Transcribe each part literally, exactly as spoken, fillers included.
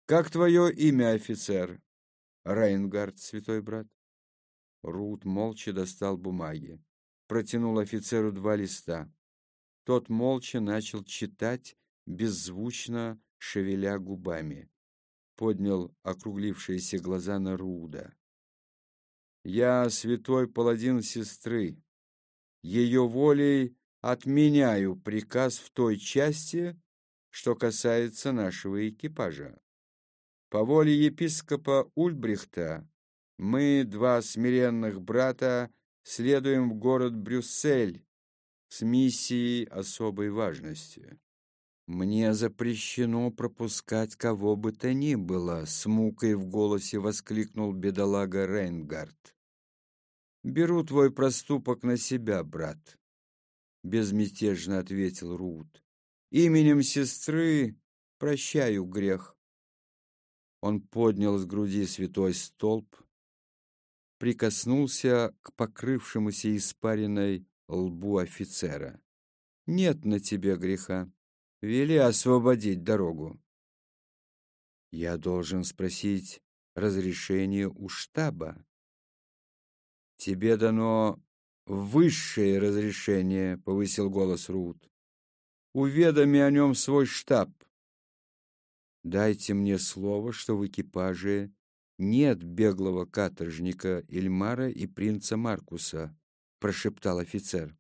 Как твое имя, офицер? Рейнгард, святой брат. Рут молча достал бумаги, протянул офицеру два листа. Тот молча начал читать, беззвучно шевеля губами. Поднял округлившиеся глаза на Руда. «Я святой паладин сестры. Ее волей отменяю приказ в той части, что касается нашего экипажа. По воле епископа Ульбрихта мы, два смиренных брата, следуем в город Брюссель с миссией особой важности. Мне запрещено пропускать кого бы то ни было», — с мукой в голосе воскликнул бедолага Рейнгард. «Беру твой проступок на себя, брат», — безмятежно ответил Рут. «Именем сестры прощаю грех». Он поднял с груди святой столб, прикоснулся к покрывшемуся испариной лбу офицера. «Нет на тебе греха. Вели освободить дорогу». «Я должен спросить разрешение у штаба». «Тебе дано высшее разрешение», — повысил голос Рут. «Уведоми о нем свой штаб». «Дайте мне слово, что в экипаже нет беглого каторжника Ильмара и принца Маркуса», — прошептал офицер.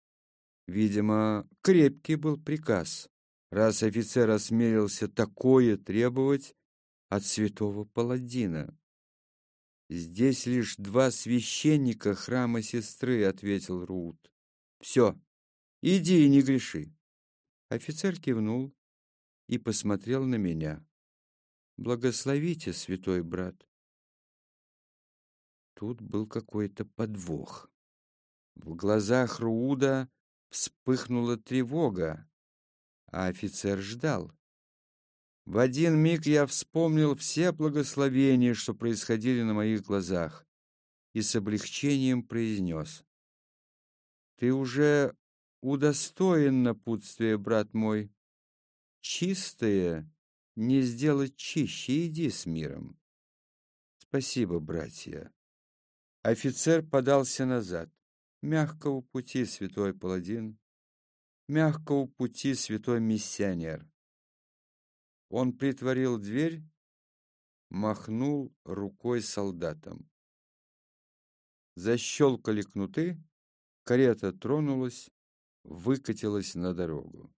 Видимо, крепкий был приказ, раз офицер осмелился такое требовать от святого паладина. «Здесь лишь два священника храма сестры», — ответил Рут. «Все, иди и не греши». Офицер кивнул и посмотрел на меня. «Благословите, святой брат». Тут был какой-то подвох. В глазах Руда вспыхнула тревога, а офицер ждал. В один миг я вспомнил все благословения, что происходили на моих глазах, и с облегчением произнес: «Ты уже удостоен напутствия, брат мой. Чистое не сделать чище, иди с миром». «Спасибо, братья». Офицер подался назад. «Мягкого пути, святой паладин, мягкого пути, святой миссионер». Он притворил дверь, махнул рукой солдатам. Защелкали кнуты, карета тронулась, выкатилась на дорогу.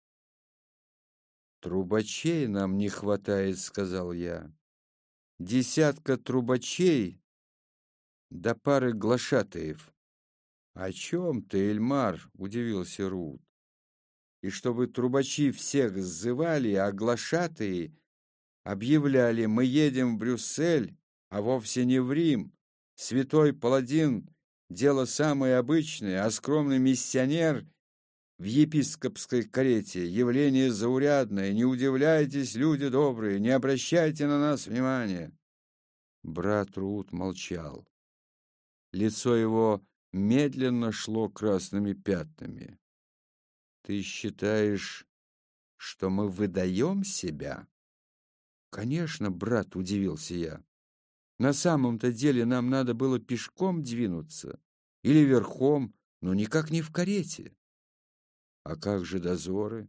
«Трубачей нам не хватает», — сказал я. «Десятка трубачей да пары глашатаев». «О чем ты, Эльмар?» — удивился Рут. «И чтобы трубачи всех сзывали, а глашатаи объявляли: мы едем в Брюссель, а вовсе не в Рим. Святой паладин — дело самое обычное, а скромный миссионер в епископской карете — явление заурядное. Не удивляйтесь, люди добрые, не обращайте на нас внимания». Брат Рут молчал. Лицо его медленно шло красными пятнами. «Ты считаешь, что мы выдаем себя?» «Конечно, брат», — удивился я. «На самом-то деле нам надо было пешком двинуться или верхом, но никак не в карете». «А как же дозоры?»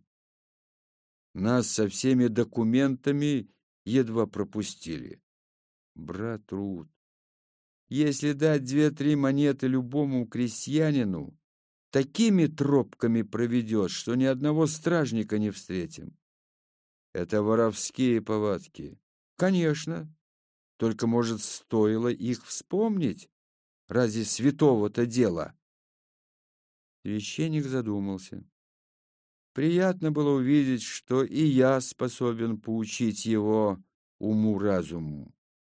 «Нас со всеми документами едва пропустили». «Брат Рут, если дать две-три монеты любому крестьянину, такими тропками проведет, что ни одного стражника не встретим». «Это воровские повадки». «Конечно. Только, может, стоило их вспомнить? Ради святого-то дела?» Священник задумался. Приятно было увидеть, что и я способен поучить его уму-разуму.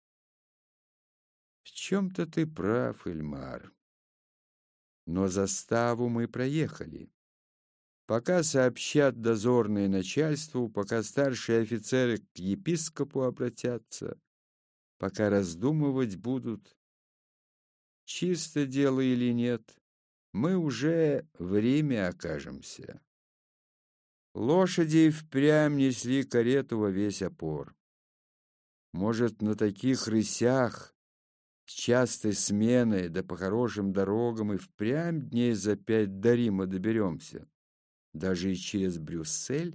«В чем-то ты прав, Эльмар. Но заставу мы проехали. Пока сообщат дозорное начальству, пока старшие офицеры к епископу обратятся, пока раздумывать будут, чисто дело или нет, мы уже в Риме окажемся». Лошади впрямь несли карету во весь опор. Может, на таких рысях с частой сменой, да по хорошим дорогам и впрямь дней за пять до Рима доберемся, даже и через Брюссель?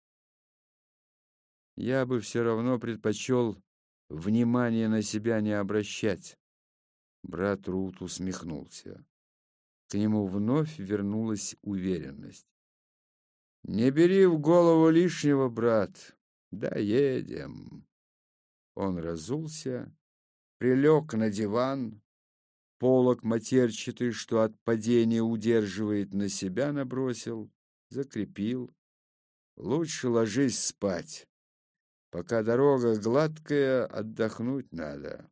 Я бы все равно предпочел внимания на себя не обращать. Брат Рут усмехнулся. К нему вновь вернулась уверенность. «Не бери в голову лишнего, брат. Доедем». Он разулся, прилег на диван, полог матерчатый, что от падения удерживает, на себя набросил, закрепил. «Лучше ложись спать. Пока дорога гладкая, отдохнуть надо».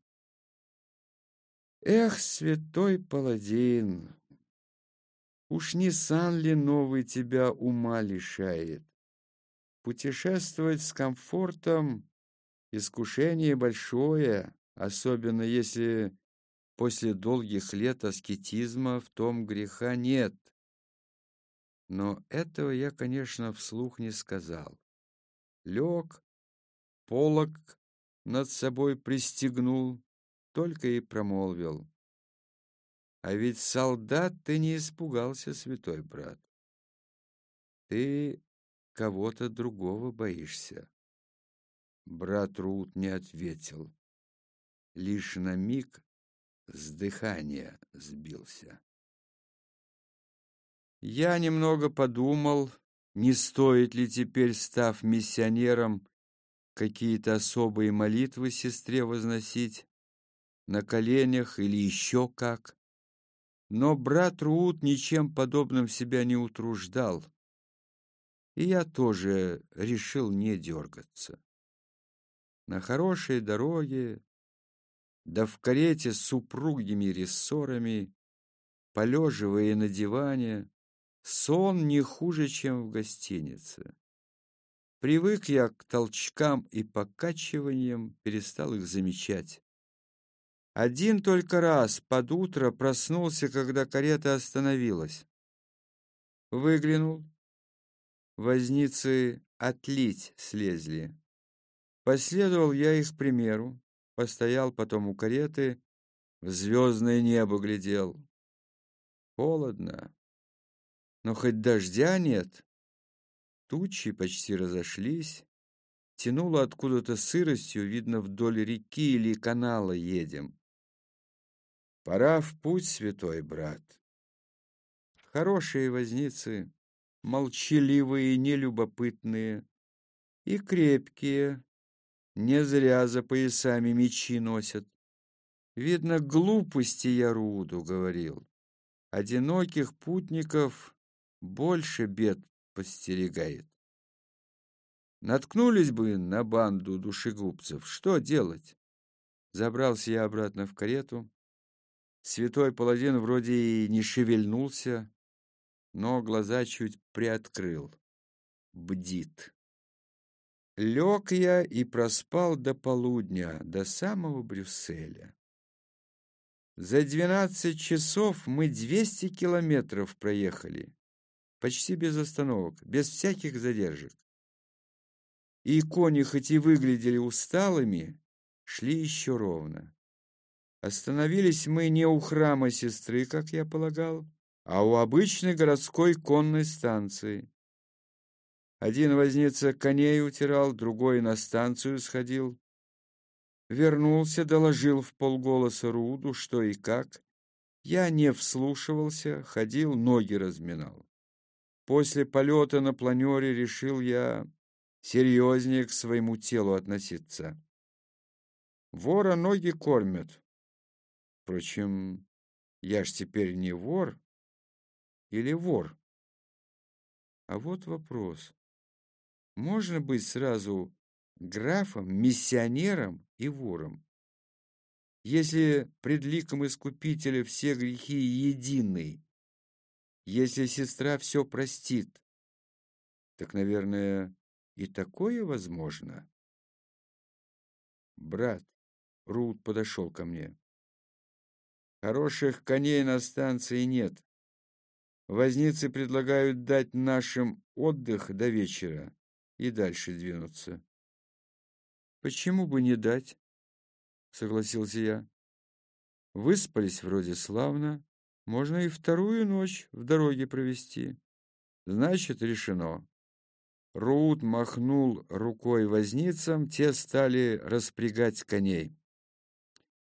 Эх, святой паладин, уж не сан ли новый тебя ума лишает? Путешествовать с комфортом — искушение большое, особенно если после долгих лет аскетизма в том греха нет. Но этого я, конечно, вслух не сказал. Лег, полог над собой пристегнул, только и промолвил: «А ведь солдат ты не испугался, святой брат. Ты кого-то другого боишься». Брат Рут не ответил, лишь на миг с дыхания сбился. Я немного подумал, не стоит ли теперь, став миссионером, какие-то особые молитвы сестре возносить, на коленях или еще как. Но брат Рут ничем подобным себя не утруждал, и я тоже решил не дергаться. На хорошей дороге, да в карете с упругими рессорами, полеживая на диване, сон не хуже, чем в гостинице. Привык я к толчкам и покачиваниям, перестал их замечать. Один только раз под утро проснулся, когда карета остановилась. Выглянул. Возницы отлить слезли. Последовал я их примеру, постоял потом у кареты, в звездное небо глядел. Холодно, но хоть дождя нет. Тучи почти разошлись, тянуло откуда-то сыростью, видно, вдоль реки или канала едем. Пора в путь, святой брат. Хорошие возницы, молчаливые, нелюбопытные и крепкие, не зря за поясами мечи носят. Видно, глупости я Руду говорил. Одиноких путников больше бед подстерегает. Наткнулись бы на банду душегубцев, что делать? Забрался я обратно в карету. Святой паладин вроде и не шевельнулся, но глаза чуть приоткрыл. Бдит. Лег я и проспал до полудня, до самого Брюсселя. За двенадцать часов мы двести километров проехали, почти без остановок, без всяких задержек. И кони, хоть и выглядели усталыми, шли еще ровно. Остановились мы не у храма сестры, как я полагал, а у обычной городской конной станции. Один возница коней утирал, другой на станцию сходил. Вернулся, доложил вполголоса Руду, что и как. Я не вслушивался, ходил, ноги разминал. После полета на планере решил я серьезнее к своему телу относиться. Вора ноги кормят. Впрочем, я ж теперь не вор или вор? А вот вопрос. Можно быть сразу графом, миссионером и вором? Если пред ликом Искупителя все грехи едины, если сестра все простит, так, наверное, и такое возможно. Брат, Рут подошел ко мне. Хороших коней на станции нет. Возницы предлагают дать нашим отдых до вечера и дальше двинуться. Почему бы не дать? Согласился я. Выспались вроде славно. Можно и вторую ночь в дороге провести. Значит, решено. Руут махнул рукой возницам, те стали распрягать коней.